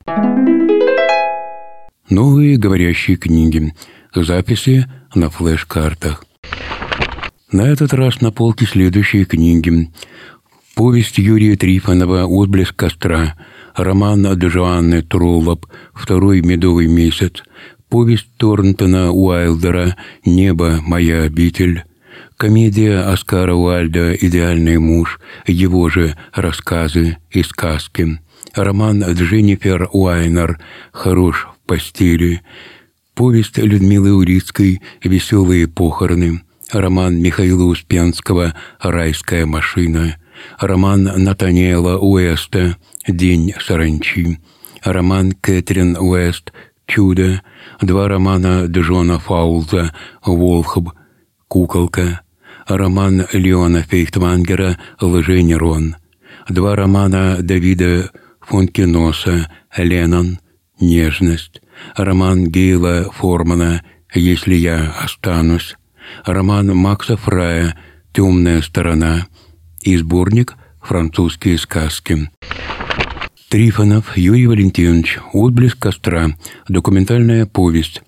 Новые говорящие книги. Записи на флеш-картах. На этот раз на полке следующие книги. Повесть Юрия Трифонова «Отблеск костра», роман Джоанны Троллоп «Второй медовый месяц», повесть Торнтона Уайлдера «Небо, моя обитель», комедия Оскара Уайльда «Идеальный муж», его же рассказы и сказки, роман Дженнифер Уайнер «Хорош в постели», повесть Людмилы Урицкой «Веселые похороны», роман Михаила Успенского «Райская машина», роман Натаниэла Уэста «День саранчи», роман Кэтрин Уэст «Чудо», два романа Джона Фаулза «Волхв», «Куколка», роман Леона Фейхтвангера «Лженерон», два романа Давида Фонкиноса «Леннон», «Нежность», роман Гейла Формана «Если я останусь», роман Макса Фрая «Темная сторона» и сборник «Французские сказки». Трифонов Юрий Валентинович «Отблеск костра», документальная повесть.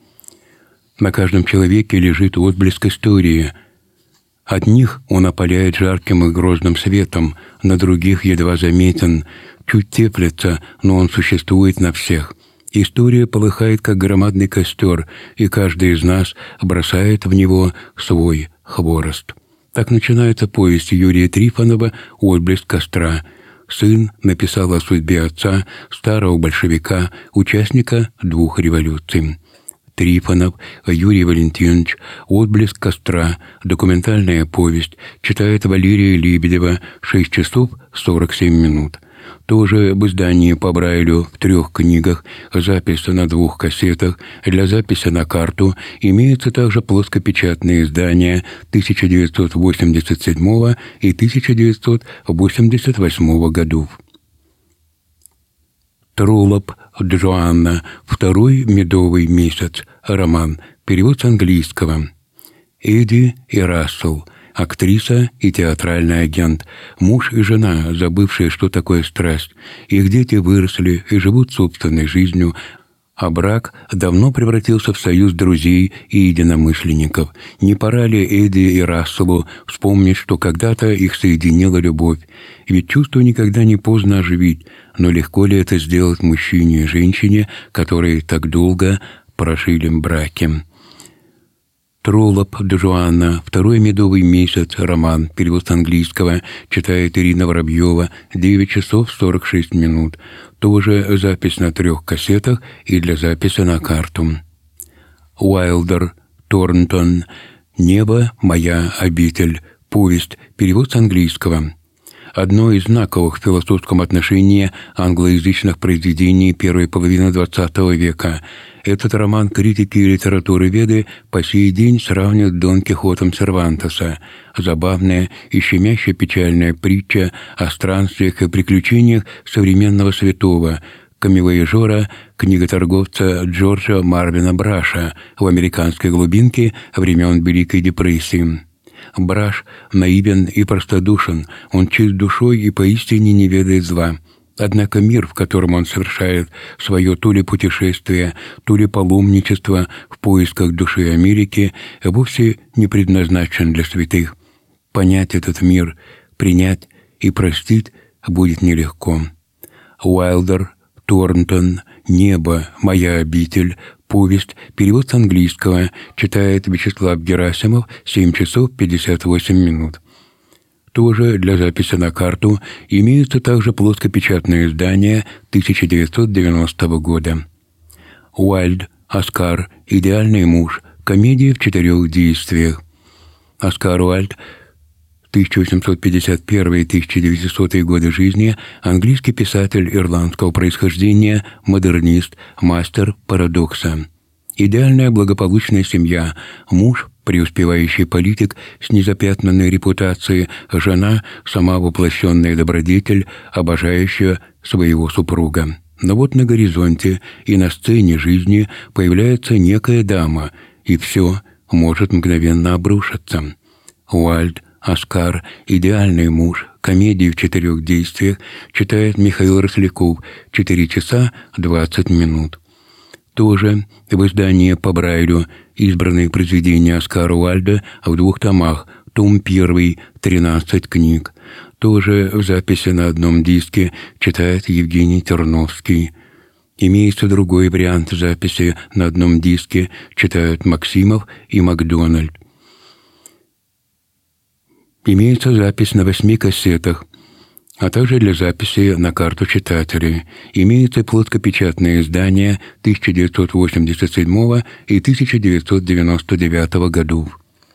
На каждом человеке лежит отблеск истории. От них он опаляет жарким и грозным светом, на других едва заметен, чуть теплится, но он существует на всех. История полыхает, как громадный костер, и каждый из нас бросает в него свой хворост. Так начинается повесть Юрия Трифонова «Отблеск костра». Сын написал о судьбе отца, старого большевика, участника 2 революций. Трифонов Юрий Валентинович «Отблеск костра», документальная повесть, читает Валерия Лебедева, 6 часов 47 минут. Тоже об издании по Брайлю в 3 книгах, запись на 2 кассетах, для записи на карту имеются также плоскопечатные издания 1987 и 1988 годов. Троллоп Джоанна «Второй медовый месяц», роман, перевод с английского. Эдди и Рассел, актриса и театральный агент, муж и жена, забывшие, что такое страсть. Их дети выросли и живут собственной жизнью, а брак давно превратился в союз друзей и единомышленников. Не пора ли Эдди и Расселу вспомнить, что когда-то их соединила любовь? Ведь чувство никогда не поздно оживить, но легко ли это сделать мужчине и женщине, которые так долго прожили в браке? Троллоп Джоанна «Второй медовый месяц», роман, перевод с английского, читает Ирина Воробьева, 9 часов 46 минут. Тоже запись на 3 кассетах и для записи на карту. Уайлдер, Торнтон «Небо, моя обитель», повесть, перевод с английского. Одно из знаковых в философском отношении англоязычных произведений первой половины XX века. Этот роман критики и литературоведы по сей день сравнивают с Дон Кихотом Сервантеса. Забавная и щемяще печальная притча о странствиях и приключениях современного святого, камевояжера, книготорговца Джорджа Марвина Браша в американской глубинке времен Великой депрессии. Браш наивен и простодушен, он чист душой и поистине не ведает зла. Однако мир, в котором он совершает свое то ли путешествие, то ли паломничество в поисках души Америки, вовсе не предназначен для святых. Понять этот мир, принять и простить будет нелегко. Уайлдер, Торнтон «Небо, моя обитель», повесть, перевод с английского, читает Вячеслав Герасимов, 7 часов 58 минут. Тоже для записи на карту имеются также плоскопечатные издания 1990 года. Уайльд, Оскар, «Идеальный муж», комедия в 4 действиях. Оскар Уайльд, 1851-1900 годы жизни, английский писатель ирландского происхождения, модернист, мастер парадокса. Идеальная благополучная семья, муж – преуспевающий политик с незапятнанной репутацией, жена – сама воплощенная добродетель, обожающая своего супруга. Но вот на горизонте и на сцене жизни появляется некая дама, и все может мгновенно обрушиться. Уайльд, «Оскар», «Идеальный муж», «Комедии в 4 действиях» читает Михаил Росляков, 4 часа 20 минут. Тоже в издании по Брайлю избранные произведения Оскара Уальда в 2 томах, том 1, 13 книг. Тоже в записи на одном диске читает Евгений Терновский. Имеется другой вариант записи на одном диске, читают Максимов и Макдональд. Имеется запись на 8 кассетах, а также для записи на карту читателей. Имеется плоскопечатное издание 1987 и 1999 годов.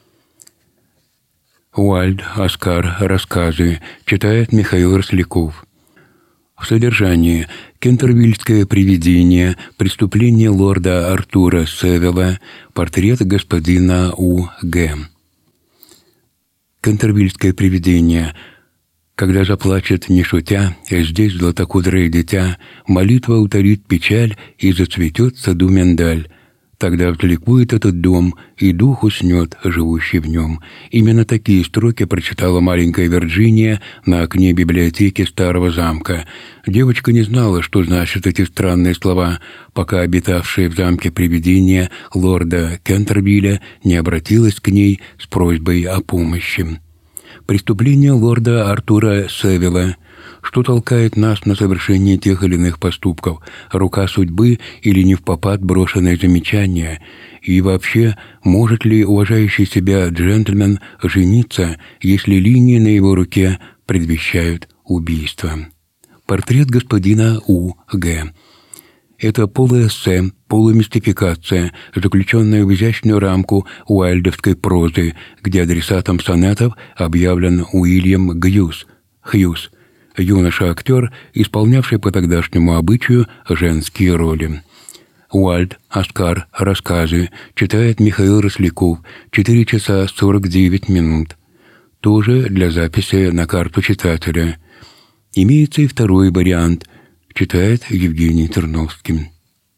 Уальд, Оскар, рассказы, читает Михаил Росляков. В содержании: «Кентервильское привидение», «Преступление лорда Артура Севилла», «Портрет господина У.Г». Кентервильское привидение. Когда заплачет, не шутя, здесь златокудрое дитя, молитва утолит печаль, и зацветет в саду миндаль. Тогда влекует этот дом, и дух уснет, живущий в нем. Именно такие строки прочитала маленькая Вирджиния на окне библиотеки старого замка. Девочка не знала, что значат эти странные слова, пока обитавшее в замке привидение лорда Кентервилля не обратилась к ней с просьбой о помощи. Преступление лорда Артура Севилла. Что толкает нас на совершение тех или иных поступков? Рука судьбы или невпопад брошенное замечание? И вообще, может ли уважающий себя джентльмен жениться, если линии на его руке предвещают убийство? Портрет господина У.Г. Это полуэссе, полумистификация, заключенная в изящную рамку уайльдовской прозы, где адресатом сонетов объявлен Уильям Хьюз, юноша-актер, исполнявший по тогдашнему обычаю женские роли. Уальд, Оскар, рассказы, читает Михаил Росляков, 4 часа 49 минут. Тоже для записи на карту читателя. Имеется и второй вариант, читает Евгений Терновский.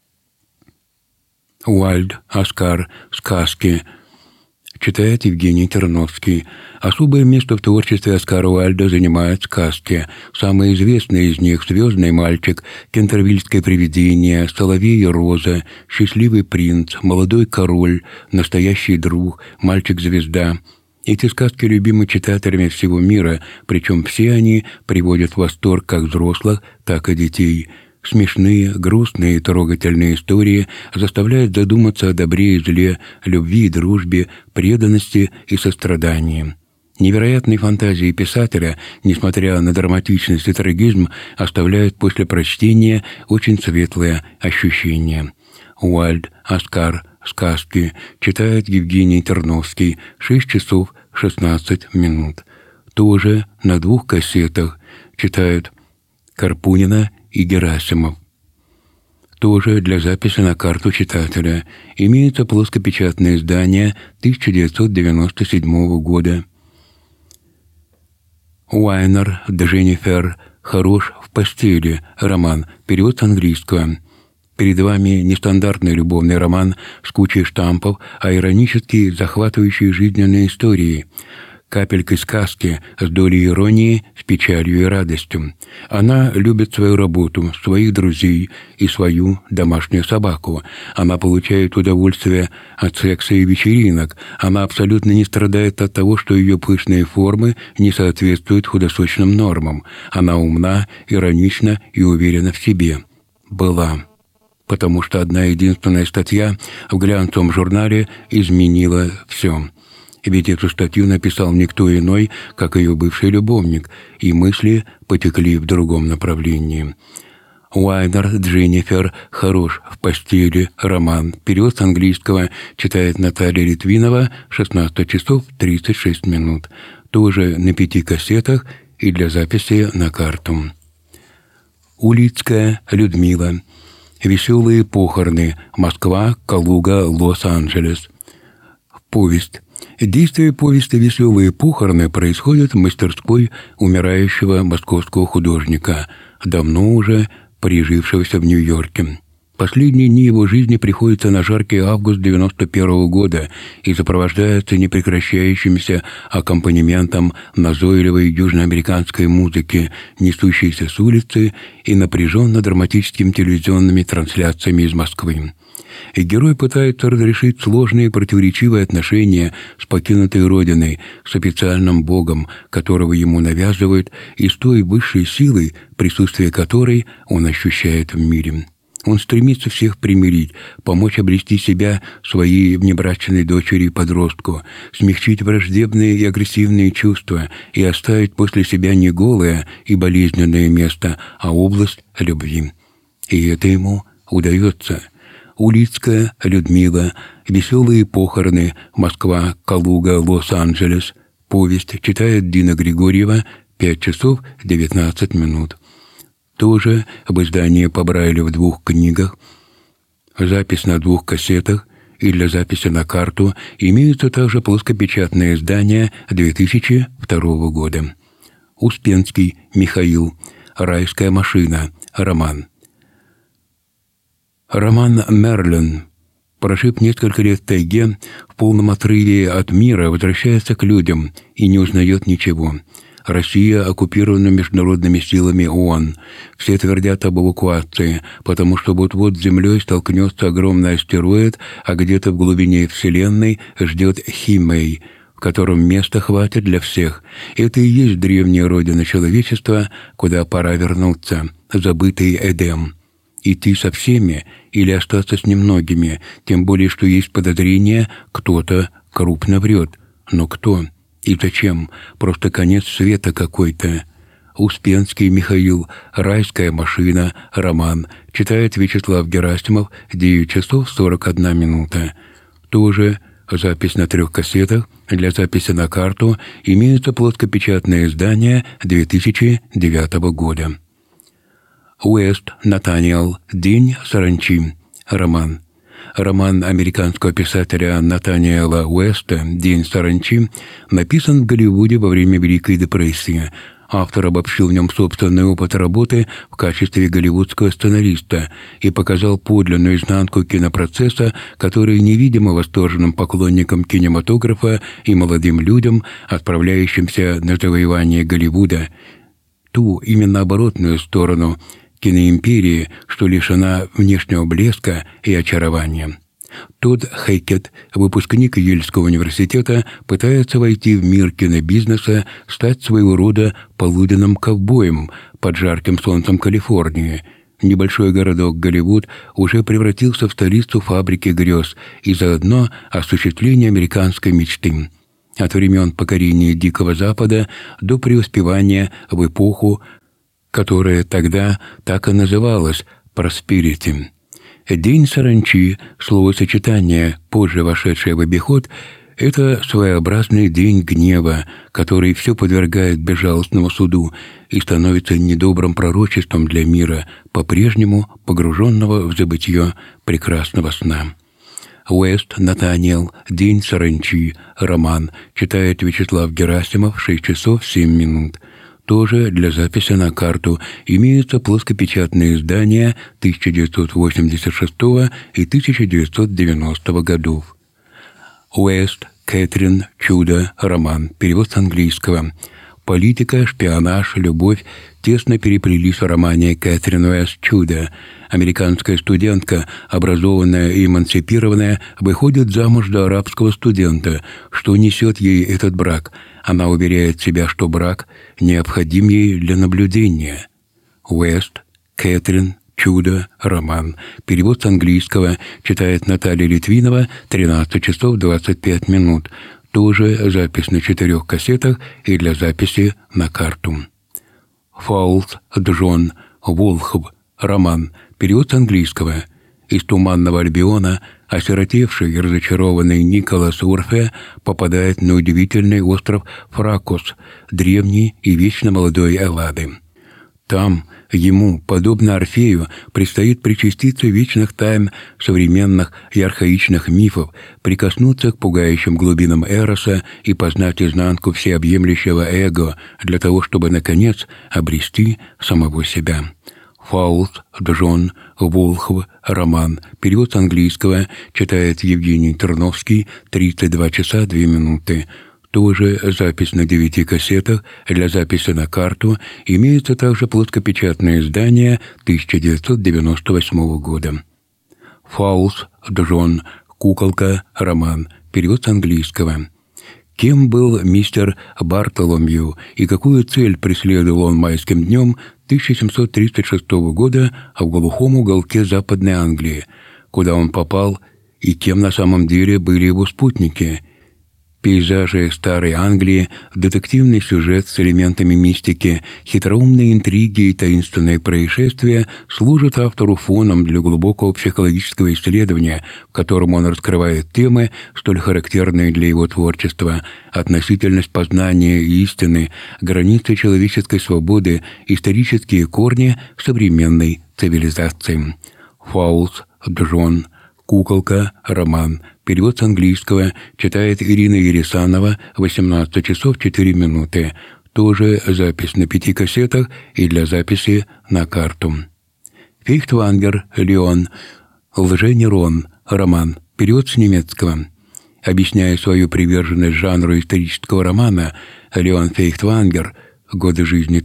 Уальд, Оскар, сказки, читает Евгений Терновский. Особое место в творчестве Оскара Уальда занимают сказки. Самые известные из них «Звездный мальчик», «Кентервильское привидение», «Соловей и роза», «Счастливый принц», «Молодой король», «Настоящий друг», «Мальчик-звезда». Эти сказки любимы читателями всего мира, причем все они приводят в восторг как взрослых, так и детей. Смешные, грустные и трогательные истории заставляют задуматься о добре и зле, любви и дружбе, преданности и сострадании. Невероятные фантазии писателя, несмотря на драматичность и трагизм, оставляют после прочтения очень светлые ощущения. Уальд, Оскар, сказки, читает Евгений Терновский, 6 часов 16 минут. Тоже на 2 кассетах читают Карпунина и Герасимов. Тоже для записи на карту читателя. Имеется плоскопечатное издание 1997 года. Уайнер, Дженнифер, «Хорош в постели», роман, перевод с английского. Перед вами нестандартный любовный роман с кучей штампов, а иронически захватывающие жизненные истории. Капелькой сказки, с долей иронии, с печалью и радостью. Она любит свою работу, своих друзей и свою домашнюю собаку. Она получает удовольствие от секса и вечеринок. Она абсолютно не страдает от того, что ее пышные формы не соответствуют худосочным нормам. Она умна, иронична и уверена в себе. Была. Потому что одна единственная статья в глянцевом журнале изменила все. Ведь эту статью написал никто иной, как ее бывший любовник, и мысли потекли в другом направлении. Уайнер, Дженнифер, «Хорош в постели», роман, перевод с английского, читает Наталья Литвинова, 16 часов 36 минут. Тоже на 5 кассетах и для записи на карту. Улицкая Людмила. «Веселые похороны. Москва, Калуга, Лос-Анджелес». Повесть. Действие повести «Веселые похороны» происходит в мастерской умирающего московского художника, давно уже прижившегося в Нью-Йорке. Последние дни его жизни приходятся на жаркий август 91 года и сопровождаются непрекращающимся аккомпанементом назойливой южноамериканской музыки, несущейся с улицы, и напряженно-драматическими телевизионными трансляциями из Москвы. И герой пытается разрешить сложные и противоречивые отношения с покинутой родиной, с официальным богом, которого ему навязывают, и с той высшей силой, присутствие которой он ощущает в мире. Он стремится всех примирить, помочь обрести себя своей внебрачной дочери и подростку, смягчить враждебные и агрессивные чувства и оставить после себя не голое и болезненное место, а область любви. И это ему удается. Улицкая, Людмила, «Веселые похороны», Москва, Калуга, Лос-Анджелес. Повесть читает Дина Григорьева, 5 часов 19 минут. Тоже в издании по Брайлю в 2 книгах, запись на 2 кассетах и для записи на карту имеются также плоскопечатные издания 2002 года. Успенский Михаил, «Райская машина», роман. Роман Мерлин, прожив несколько лет в тайге, в полном отрыве от мира, возвращается к людям и не узнает ничего. Россия оккупирована международными силами ООН. Все твердят об эвакуации, потому что вот-вот с Землей столкнется огромный астероид, а где-то в глубине Вселенной ждет Химей, в котором места хватит для всех. Это и есть древняя родина человечества, куда пора вернуться, забытый Эдем. Идти со всеми или остаться с немногими, тем более, что есть подозрение, кто-то крупно врет. Но кто? И зачем? Просто конец света какой-то. Успенский Михаил, «Райская машина», роман. Читает Вячеслав Герасимов, 9 часов 41 минута. Тоже запись на 3 кассетах. Для записи на карту имеются плоскопечатные издания 2009 года. Уэст Натаниэл, «День саранчи», роман. Роман американского писателя Натаниэла Уэста «День саранчи» написан в Голливуде во время Великой депрессии. Автор обобщил в нем собственный опыт работы в качестве голливудского сценариста и показал подлинную изнанку кинопроцесса, который невидимо восторженным поклонникам кинематографа и молодым людям, отправляющимся на завоевание Голливуда, ту именно оборотную сторону киноимперии, что лишена внешнего блеска и очарования. Тодд Хейкет, выпускник Ельского университета, пытается войти в мир кинобизнеса, стать своего рода полуденным ковбоем под жарким солнцем Калифорнии. Небольшой городок Голливуд уже превратился в столицу фабрики грез и заодно осуществление американской мечты. От времен покорения Дикого Запада до преуспевания в эпоху, которая тогда так и называлась «просперити». День саранчи, словосочетание, позже вошедшее в обиход, это своеобразный день гнева, который все подвергает безжалостному суду и становится недобрым пророчеством для мира, по-прежнему погруженного в забытье прекрасного сна. Уэст Натаниэл, «День саранчи», роман. Читает Вячеслав Герасимов, 6 часов 7 минут. Тоже для записи на карту имеются плоскопечатные издания 1986 и 1990 годов. Уэст Кэтрин, «Чудо», роман. Перевод с английского. Политика, шпионаж, любовь тесно переплелись в романе Кэтрин Уэст «Чудо». Американская студентка, образованная и эмансипированная, выходит замуж за арабского студента. Что несет ей этот брак? Она уверяет себя, что брак необходим ей для наблюдения. Уэст Кэтрин, «Чудо», роман. Перевод с английского. Читает Наталья Литвинова, 13 часов 25 минут. Тоже запись на 4 кассетах и для записи на карту. Фаулс Джон, «Волхв», роман. Перевод с английского. Из «Туманного Альбиона» осиротевший и разочарованный Николас Урфе попадает на удивительный остров Фракос, древний и вечно молодой Эллады. Там ему, подобно Орфею, предстоит причаститься вечных тайн современных и архаичных мифов, прикоснуться к пугающим глубинам Эроса и познать изнанку всеобъемлющего эго для того, чтобы, наконец, обрести самого себя. Фауст, Джон, Волхв, роман. Перевод с английского читает Евгений Терновский. 32 часа 2 минуты. Тоже запись на 9 кассетах. Для записи на карту имеется также плоскопечатное издание 1998 года. Фауст, Джон, куколка, роман. Перевод с английского. Кем был мистер Бартоломью и какую цель преследовал он майским днем 1736 года в глухом уголке Западной Англии, куда он попал и кем на самом деле были его спутники? Пейзажи старой Англии, детективный сюжет с элементами мистики, хитроумные интриги и таинственные происшествия служат автору фоном для глубокого психологического исследования, в котором он раскрывает темы, столь характерные для его творчества: относительность познания и истины, границы человеческой свободы, исторические корни современной цивилизации. Фауст, Джон, куколка, роман. Перевод с английского читает Ирина Ересанова. 18 часов 4 минуты. Тоже запись на 5 кассетах и для записи на карту. Фейхтвангер, Леон. Лженерон, роман. Перевод с немецкого. Объясняя свою приверженность жанру исторического романа, Леон Фейхтвангер, годы жизни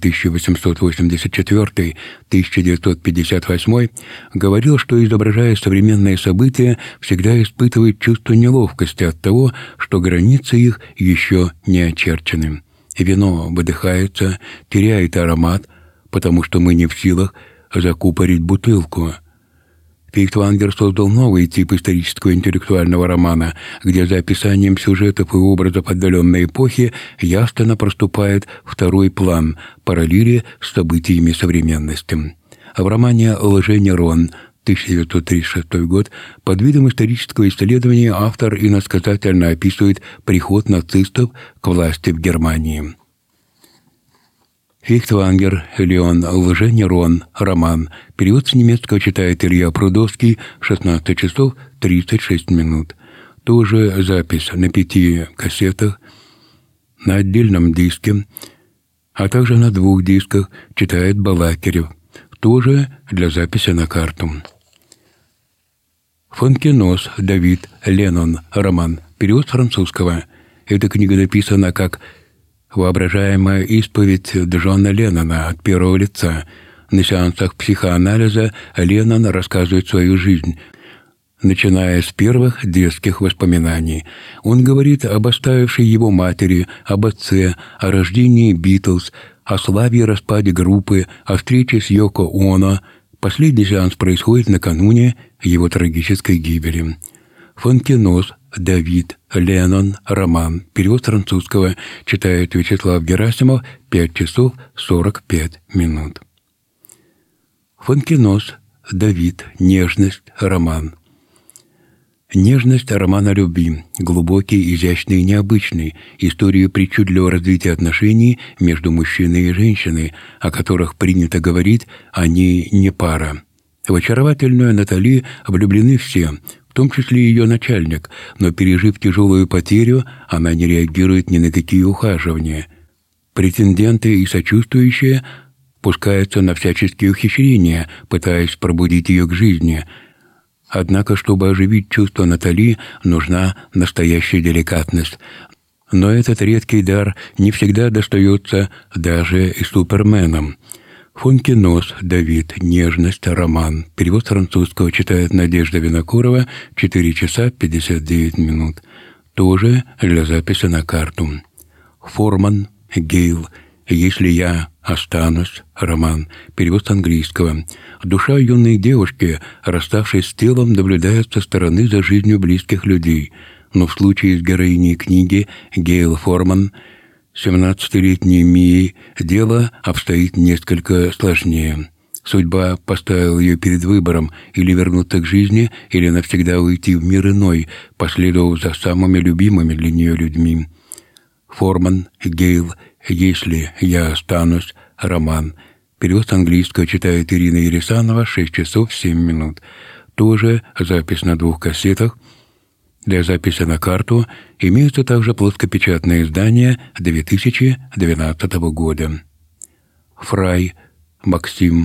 1884-1958, говорил, что, изображая современные события, всегда испытывает чувство неловкости от того, что границы их еще не очерчены. Вино выдыхается, теряет аромат, потому что мы не в силах закупорить бутылку. Фейхтвангер создал новый тип исторического интеллектуального романа, где за описанием сюжетов и образов отдаленной эпохи ясно проступает второй план – параллели с событиями современности. В романе «Лженерон» 1936 год под видом исторического исследования автор иносказательно описывает приход нацистов к власти в Германии. Фейхтвангер, Леон, Лженерон, роман. Перевод с немецкого читает Илья Прудовский. 16 часов 36 минут. Тоже запись на 5 кассетах, на отдельном диске, а также на 2 дисках читает Балакирев. Тоже для записи на карту. Фонкенос, Давид, Леннон, роман. Перевод с французского. Эта книга написана как воображаемая исповедь Джона Леннона от первого лица. На сеансах психоанализа Леннон рассказывает свою жизнь, начиная с первых детских воспоминаний. Он говорит об оставившей его матери, об отце, о рождении Битлз, о славе и распаде группы, о встрече с Йоко Оно. Последний сеанс происходит накануне его трагической гибели. Фонкенос, Давид, Леннон, роман. Перевод с французского читает Вячеслав Герасимов. 5 часов 45 минут. Фонкенос, Давид, нежность, роман. Нежность романа любви, глубокий, изящный и необычный, историю причудливого развития отношений между мужчиной и женщиной, о которых принято говорить, они не пара. В очаровательную Натали влюблены все, в том числе и ее начальник, но, пережив тяжелую потерю, она не реагирует ни на какие ухаживания. Претенденты и сочувствующие пускаются на всяческие ухищрения, пытаясь пробудить ее к жизни. Однако, чтобы оживить чувство Натали, нужна настоящая деликатность. Но этот редкий дар не всегда достается даже и суперменам. Фонкенос, Давид, нежность, роман. Перевод с французского читает Надежда Винокурова. 4 часа 59 минут. Тоже для записи на карту. Форман, Гейл, «Если я останусь», роман. Перевод с английского. Душа юной девушки, расставшись с телом, наблюдает со стороны за жизнью близких людей. Но в случае с героиней книги Гейл Форман, 17-летней Мией, дело обстоит несколько сложнее. Судьба поставила ее перед выбором: или вернуться к жизни, или навсегда уйти в мир иной, последовав за самыми любимыми для нее людьми. Форман, Гейл, «Если я останусь», роман. Перевод с английского читает Ирина Ересанова. 6 часов 7 минут. Тоже запись на 2 кассетах. Для записи на карту имеется также плоскопечатное издание 2012 года. Фрай, Максим,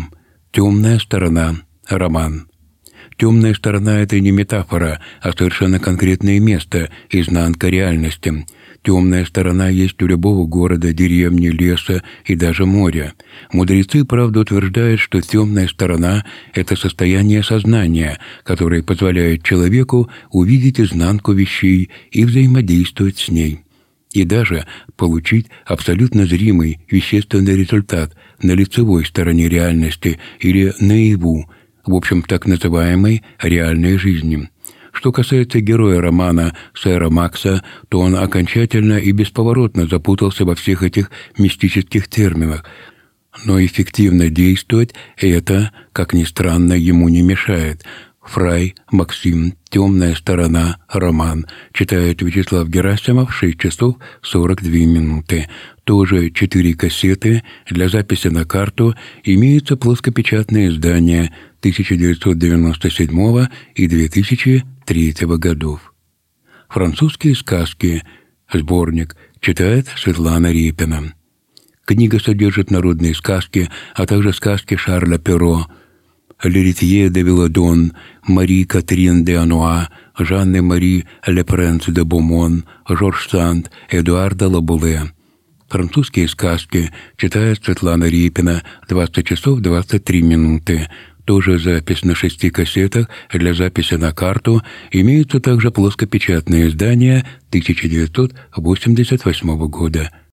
«Темная сторона. Роман». Темная сторона – это не метафора, а совершенно конкретное место, изнанка реальности. Темная сторона есть у любого города, деревни, леса и даже моря. Мудрецы, правда, утверждают, что темная сторона – это состояние сознания, которое позволяет человеку увидеть изнанку вещей и взаимодействовать с ней. И даже получить абсолютно зримый вещественный результат на лицевой стороне реальности или наяву, в общем, так называемой реальной жизни. Что касается героя романа сэра Макса, то он окончательно и бесповоротно запутался во всех этих мистических терминах. Но эффективно действовать это, как ни странно, ему не мешает. Фрай Максим, «Темная сторона. Роман». Читает Вячеслав Герасимов, 6 часов 42 минуты. Тоже 4 кассеты. Для записи на карту имеются плоскопечатные издания 1997 и 2003 годов. «Французские сказки». Сборник. Читает Светлана Репина. Книга содержит народные сказки, а также сказки Шарля Перро, Леритье де Вилладон, Мари Катрин де Ануа, Жанны-Мари Ле Пренс де Бумон, Жорж Санд, Эдуарда Лабуле. «Французские сказки» читает Светлана Репина, 20 часов 23 минуты. Тоже запись на 6 кассетах. Для записи на карту имеются также плоскопечатные издания 1988 года.